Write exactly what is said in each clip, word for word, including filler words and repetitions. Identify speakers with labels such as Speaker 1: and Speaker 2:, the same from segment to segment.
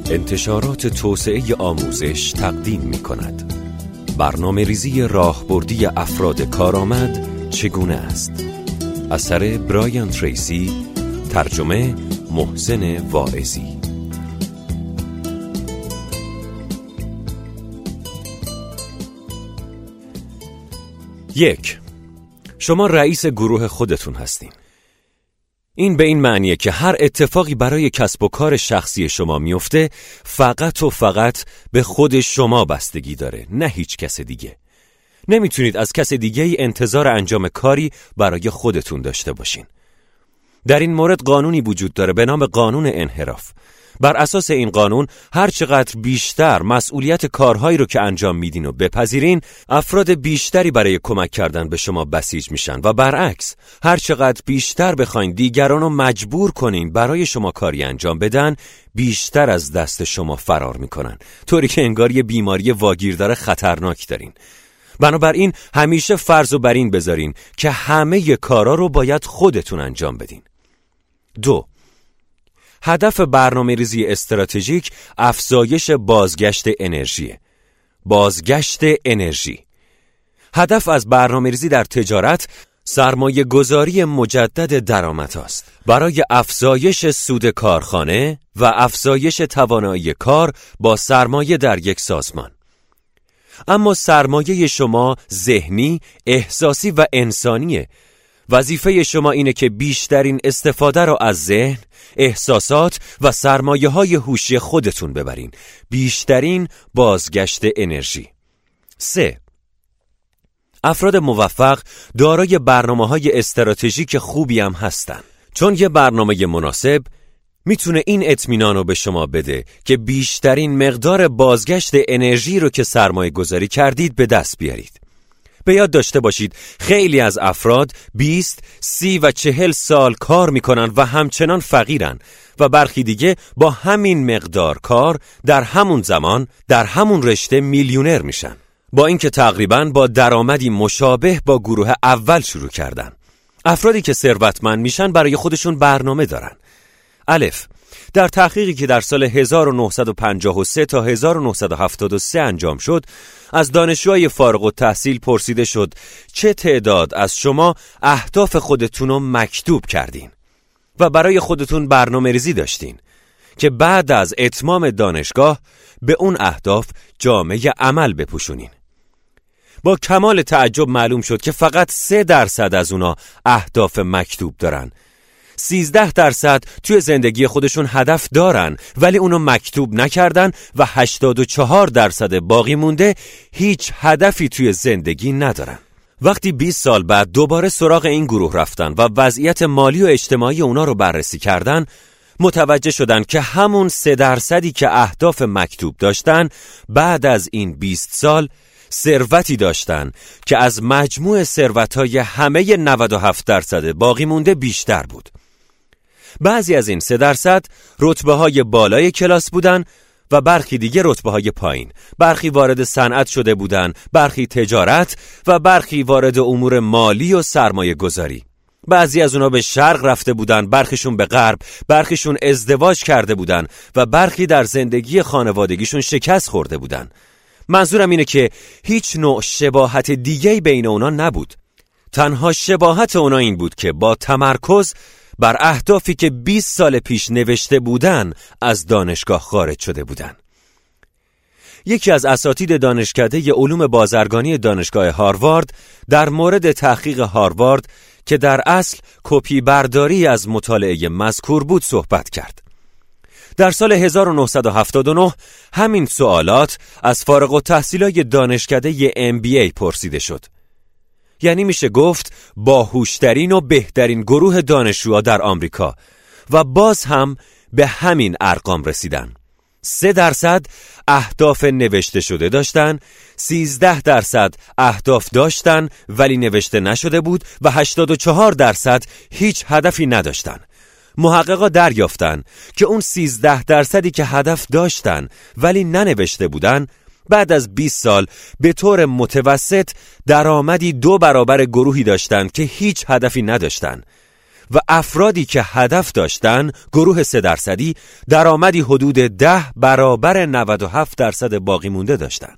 Speaker 1: انتشارات توسعه آموزش تقدیم می کند. برنامه ریزی راهبردی افراد کارآمد چگونه است؟ اثر برایان تریسی، ترجمه محسن واعظی. یک، شما رئیس گروه خودتون هستین. این به این معنیه که هر اتفاقی برای کسب و کار شخصی شما میفته فقط و فقط به خود شما بستگی داره، نه هیچ کس دیگه. نمیتونید از کس دیگه ای انتظار انجام کاری برای خودتون داشته باشین. در این مورد قانونی وجود داره به نام قانون انحراف. بر اساس این قانون هر چقدر بیشتر مسئولیت کارهایی رو که انجام میدین و بپذیرین، افراد بیشتری برای کمک کردن به شما بسیج میشن و برعکس هر چقدر بیشتر بخواین دیگران رو مجبور کنین برای شما کاری انجام بدن، بیشتر از دست شما فرار میکنن، طوری که انگار یه بیماری واگیردار خطرناک دارین. بنابراین همیشه فرض رو بر این بذارین که همه کارا رو باید خودتون انجام بدین. دو، هدف برنامه‌ریزی استراتژیک افزایش بازگشت انرژی. بازگشت انرژی. هدف از برنامه‌ریزی در تجارت سرمایه گذاری مجدد درآمد است برای افزایش سود کارخانه و افزایش توانایی کار با سرمایه در یک سازمان. اما سرمایه شما ذهنی، احساسی و انسانیه. وظیفه شما اینه که بیشترین استفاده را از ذهن، احساسات و سرمایه‌های هوشی خودتون ببرین. بیشترین بازگشت انرژی. سه، افراد موفق دارای برنامه‌های استراتژیک خوبی هم هستن، چون یه برنامه مناسب میتونه این اطمینان رو به شما بده که بیشترین مقدار بازگشت انرژی رو که سرمایه گذاری کردید به دست بیارید. به یاد داشته باشید خیلی از افراد بیست، سی و چهل سال کار میکنن و همچنان فقیرن و برخی دیگه با همین مقدار کار در همون زمان در همون رشته میلیونر میشن، با اینکه تقریباً با درآمدی مشابه با گروه اول شروع کردن. افرادی که ثروتمند میشن برای خودشون برنامه دارن. الف، در تحقیقی که در سال هزار و نهصد و پنجاه و سه تا هزار و نهصد و هفتاد و سه انجام شد، از دانشجوهای فارغ التحصیل پرسیده شد چه تعداد از شما اهداف خودتون رو مکتوب کردین و برای خودتون برنامه ریزی داشتین که بعد از اتمام دانشگاه به اون اهداف جامه عمل بپوشونین. با کمال تعجب معلوم شد که فقط سه درصد از اونا اهداف مکتوب دارن. سیزده درصد توی زندگی خودشون هدف دارن ولی اونو مکتوب نکردن و هشتاد و چهار درصد باقی مونده هیچ هدفی توی زندگی ندارن. وقتی بیست سال بعد دوباره سراغ این گروه رفتن و وضعیت مالی و اجتماعی اونا رو بررسی کردن، متوجه شدن که همون سه درصدی که اهداف مکتوب داشتن بعد از این بیست سال ثروتی داشتن که از مجموع ثروت‌های همه نود و هفت درصد باقی مونده بیشتر بود. بعضی از این سه درصد رتبه‌های بالای کلاس بودن و برخی دیگه رتبه‌های پایین. برخی وارد صنعت شده بودن، برخی تجارت و برخی وارد امور مالی و سرمایه گذاری. بعضی از اونا به شرق رفته بودن، برخیشون به غرب، برخیشون ازدواج کرده بودن و برخی در زندگی خانوادگیشون شکست خورده بودن. منظورم اینه که هیچ نوع شباهت دیگه‌ای بین اونا نبود. تنها شباهت اونا این بود که با تمرکز بر اهدافی که بیست سال پیش نوشته بودن از دانشگاه خارج شده بودن. یکی از اساتید دانشکده علوم بازرگانی دانشگاه هاروارد در مورد تحقیق هاروارد که در اصل کپی برداری از مطالعه مذکور بود صحبت کرد. در سال هزار و نهصد و هفتاد و نه همین سوالات از فارغ التحصیلای دانشکده ام بی ای پرسیده شد. یعنی میشه گفت باهوشترین و بهترین گروه دانشجوها در آمریکا و باز هم به همین ارقام رسیدن. سه درصد اهداف نوشته شده داشتن، سیزده درصد اهداف داشتن ولی نوشته نشده بود و هشتاد و چهار درصد هیچ هدفی نداشتن. محققا دریافتن که اون سیزده درصدی که هدف داشتن ولی ننوشته بودن بعد از بیست سال به طور متوسط درآمدی دو برابر گروهی داشتن که هیچ هدفی نداشتن و افرادی که هدف داشتن، گروه سه درصدی، درآمدی حدود ده برابر نود و هفت درصد باقی مونده داشتن.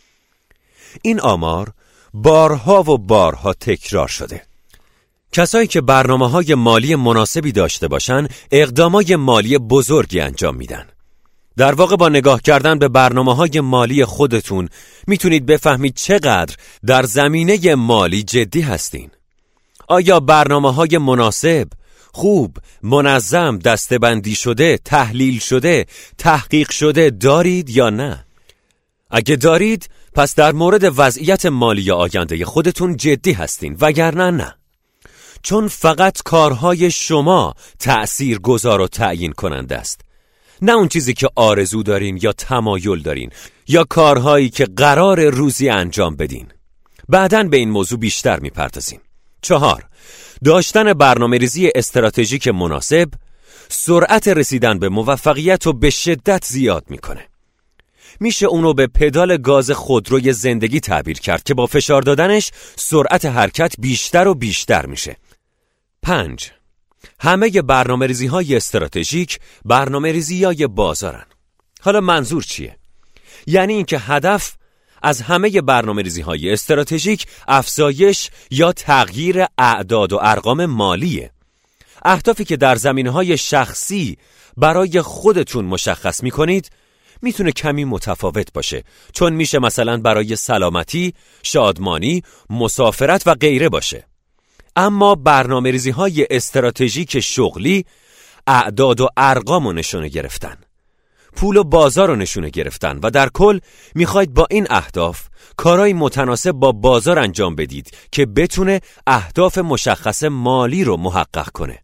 Speaker 1: این آمار بارها و بارها تکرار شده. کسایی که برنامه‌های مالی مناسبی داشته باشن، اقدامات مالی بزرگی انجام میدن. در واقع با نگاه کردن به برنامه‌های مالی خودتون میتونید بفهمید چقدر در زمینه مالی جدی هستین. آیا برنامه‌های مناسب، خوب، منظم، دسته‌بندی شده، تحلیل شده، تحقیق شده دارید یا نه؟ اگه دارید، پس در مورد وضعیت مالی آینده خودتون جدی هستین، وگرنه نه. چون فقط کارهای شما تأثیر گذار و تعیین کننده است، نه اون چیزی که آرزو دارین یا تمایل دارین یا کارهایی که قرار روزی انجام بدین. بعداً به این موضوع بیشتر میپردازیم. چهار، داشتن برنامه‌ریزی استراتژیک مناسب سرعت رسیدن به موفقیت رو به شدت زیاد میکنه. میشه اونو به پدال گاز خودروی زندگی تعبیر کرد که با فشار دادنش سرعت حرکت بیشتر و بیشتر میشه. پنج، همه برنامه‌ریزی های استراتژیک برنامه‌ریزی های بازارن. حالا منظور چیه؟ یعنی اینکه هدف از همه برنامه‌ریزی های استراتژیک افزایش یا تغییر اعداد و ارقام مالیه. اهدافی که در زمینه‌های شخصی برای خودتون مشخص می‌کنید میتونه کمی متفاوت باشه، چون میشه مثلا برای سلامتی، شادمانی، مسافرت و غیره باشه. اما برنامه‌ریزی های استراتژیک شغلی اعداد و ارقام رو نشونه گرفتن، پول و بازار رو نشونه گرفتن و در کل میخواید با این اهداف کارهای متناسب با بازار انجام بدید که بتونه اهداف مشخص مالی رو محقق کنه.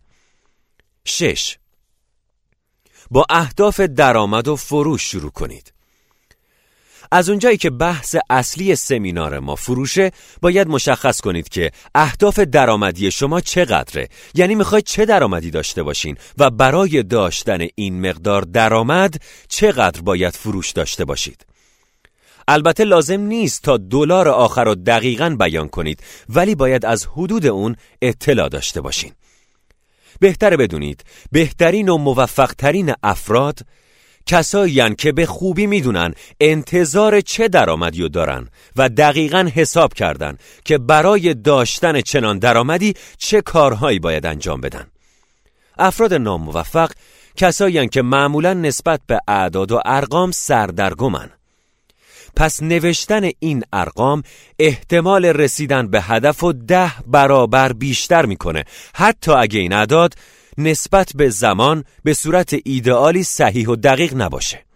Speaker 1: شش، با اهداف درآمد و فروش شروع کنید. از اونجایی که بحث اصلی سمینار ما فروشه، باید مشخص کنید که اهداف درآمدی شما چقدره، یعنی میخواید چه درآمدی داشته باشین و برای داشتن این مقدار درآمد چقدر باید فروش داشته باشید. البته لازم نیست تا دلار آخر رو دقیقاً بیان کنید، ولی باید از حدود اون اطلاع داشته باشین. بهتره بدونید بهترین و موفقترین افراد کسایی هستند که به خوبی میدونن انتظار چه درآمدی رو دارن و دقیقاً حساب کردن که برای داشتن چنان درآمدی چه کارهایی باید انجام بدن. افراد ناموفق کسایی هستند که معمولاً نسبت به اعداد و ارقام سردرگمن. پس نوشتن این ارقام احتمال رسیدن به هدف رو ده برابر بیشتر میکنه، حتی اگه این اعداد نسبت به زمان به صورت ایدئالی صحیح و دقیق نباشه.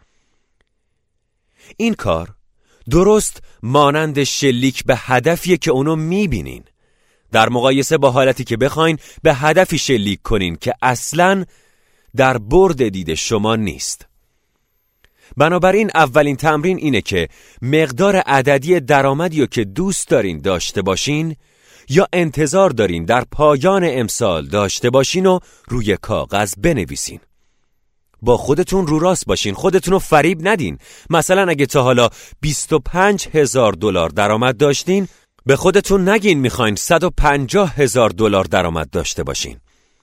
Speaker 1: این کار درست مانند شلیک به هدفیه که اونو میبینین، در مقایسه با حالتی که بخواین به هدفی شلیک کنین که اصلاً در برد دید شما نیست. بنابراین اولین تمرین اینه که مقدار عددی درآمدی رو که دوست دارین داشته باشین یا انتظار دارین در پایان امسال داشته باشین و روی کاغذ بنویسین. با خودتون رو راست باشین، خودتون رو فریب ندین. مثلا اگه تا حالا بیست و پنج هزار دلار درآمد داشتین، به خودتون نگین میخواین صد و پنجاه هزار دلار درآمد داشته باشین.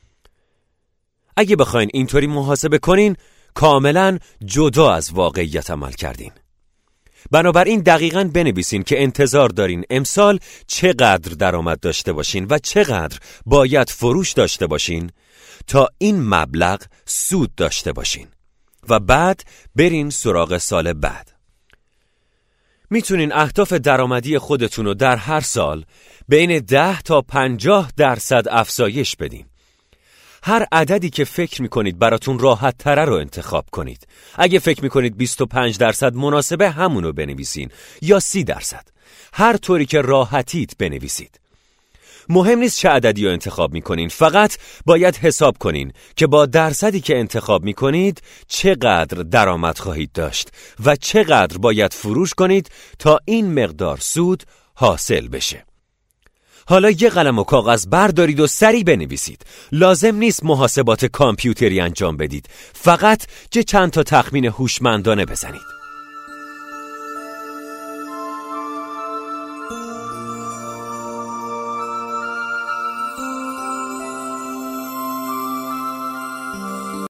Speaker 1: اگه بخواین اینطوری محاسبه کنین، کاملا جدا از واقعیت عمل کردین. بنابراین دقیقاً بنویسین که انتظار دارین امسال چقدر درآمد داشته باشین و چقدر باید فروش داشته باشین تا این مبلغ سود داشته باشین و بعد برین سراغ سال بعد. میتونین اهداف درآمدی خودتون رو در هر سال بین ده تا پنجاه درصد افزایش بدین. هر عددی که فکر میکنید براتون راحت تره رو انتخاب کنید. اگه فکر میکنید بیست و پنج درصد مناسبه، همونو بنویسین، یا سی درصد. هر طوری که راحتید بنویسید. مهم نیست چه عددی رو انتخاب میکنین، فقط باید حساب کنین که با درصدی که انتخاب میکنید چقدر درآمد خواهید داشت و چقدر باید فروش کنید تا این مقدار سود حاصل بشه. حالا یه قلم و کاغذ بردارید و سریع بنویسید. لازم نیست محاسبات کامپیوتری انجام بدید، فقط یه چند تا تخمین هوشمندانه بزنید.